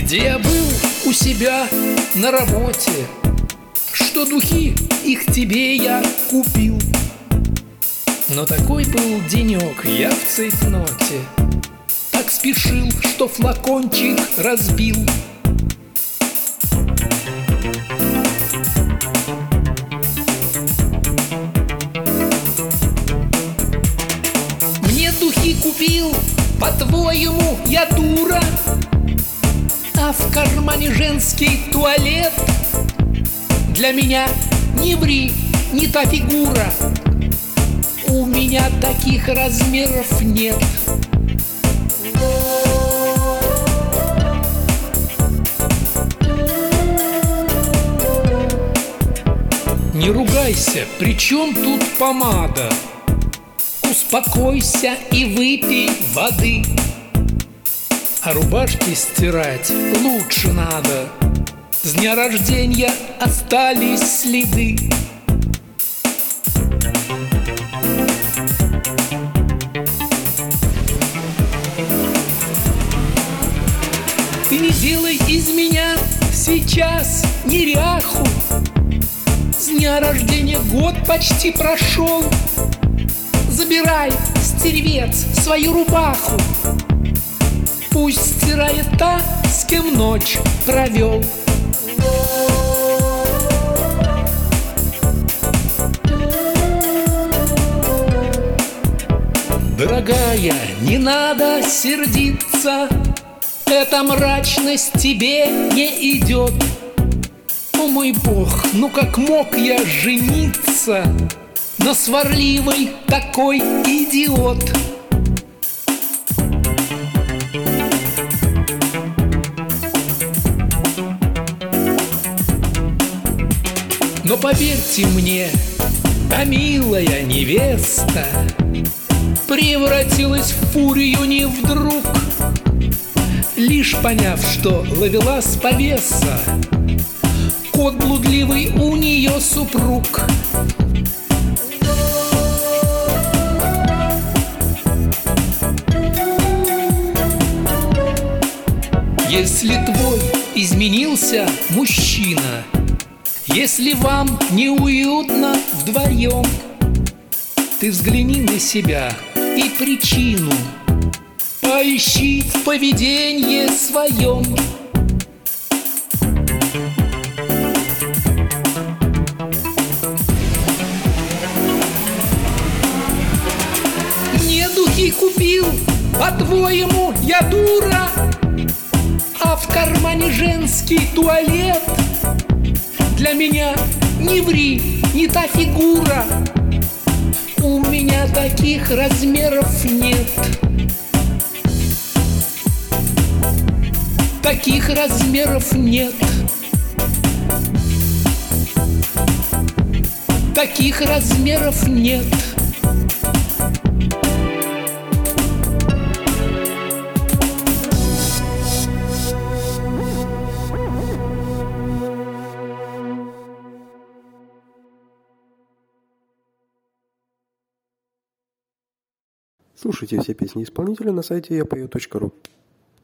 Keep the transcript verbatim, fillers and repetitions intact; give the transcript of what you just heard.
где я был у себя на работе, что духи их тебе я купил. Но такой был денек, я в цейтноте, так спешил, что флакончик разбил. Мне духи купил, по-твоему, я дура, а в кармане женский туалет. Для меня не ври, не та фигура, у меня таких размеров нет. Не ругайся, при чем тут помада? Успокойся и выпей воды. А рубашки стирать лучше надо, с дня рождения остались следы. Ты не делай из меня сейчас неряху, с дня рождения год почти прошел. Забирай, стервец, свою рубаху, пусть стирает та, с кем ночь провел. Дорогая, не надо сердиться, эта мрачность тебе не идет. О мой бог, ну как мог я жениться на сварливой такой идиот? Но поверьте мне, а милая невеста превратилась в фурию не вдруг, лишь поняв, что ловелас повеса, кот блудливый у нее супруг. Если твой изменился мужчина, если вам неуютно вдвоем, ты взгляни на себя и причину поищи в поведении своем. Мне духи купил, по-твоему, я дура, а в кармане женский туалет. Для меня не ври, не та фигура, у меня таких размеров нет. Таких размеров нет. Таких размеров нет. Слушайте все песни исполнителя на сайте я пою точка ру.